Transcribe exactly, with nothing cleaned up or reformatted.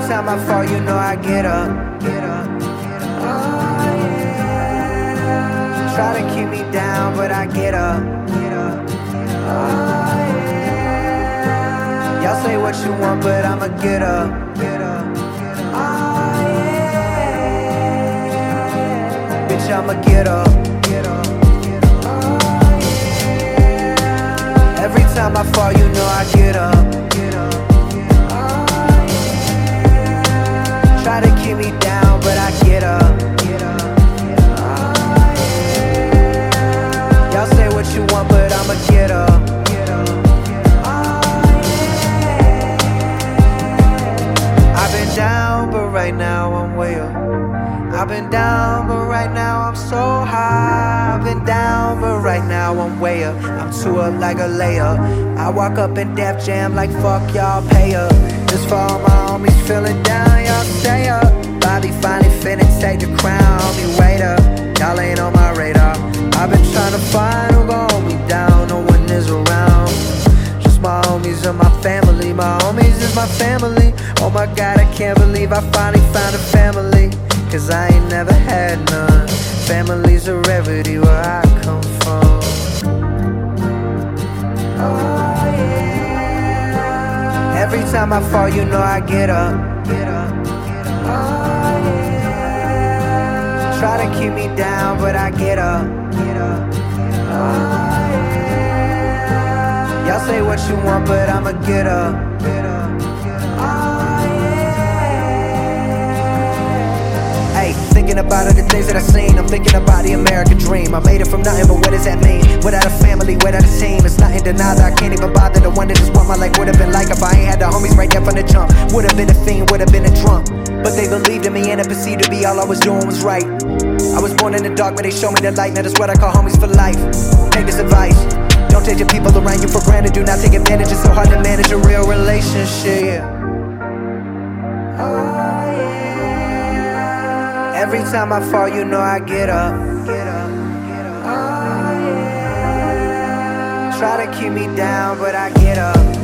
time I fall, you know I get up. Get up. Oh, yeah. Try to keep me down, but I get up. Get up. Oh, yeah. Y'all say what you want, but I'ma get up. Get up. Oh, yeah. Bitch, I'ma get up. Get up. Oh, yeah. Every time I fall, you know I get up. Get up. Try to keep me down, but I get up. Get up. Oh, yeah. Y'all say what you want, but I'ma get up. Get up. Oh, yeah. I've been down, but right now I'm way up. I've been down, but right now I'm so high. I've been down, but right now I'm way up. I'm too up like a layup. I walk up in Def Jam like fuck y'all, pay up. Just for all my homies feeling down, y'all stay up. Bobby finally finna take the crown, homie, wait up. Y'all ain't on my radar. I've been trying to find who gon' hold me down, no one is around. Just my homies and my family, my homies is my family. Oh my God, I can't believe I finally found a family. Cause I ain't never had none. Family's a rarity where I come from. Oh yeah. Every time I fall, you know I get up. Get up. Oh yeah. Try to keep me down, but I get up. Get up. Oh yeah. Y'all say what you want, but I'ma get up. Get up. Thinking about all the things that I seen, I'm thinking about the American dream. I made it from nothing, but what does that mean? Without a family, without a team, it's nothing denied that I can't even bother. The one that just want my life would've been like if I ain't had the homies right there from the jump. Would've been a fiend, would've been a drunk. But they believed in me and it perceived to be all I was doing was right. I was born in the dark, but they showed me the light. Now that's what I call homies for life. Take this advice: don't take the people around you for granted. Do not take advantage, it's so hard to manage a real relationship. Oh, every time I fall, you know I get up. Get up. Get up. Oh, yeah. Try to keep me down, but I get up.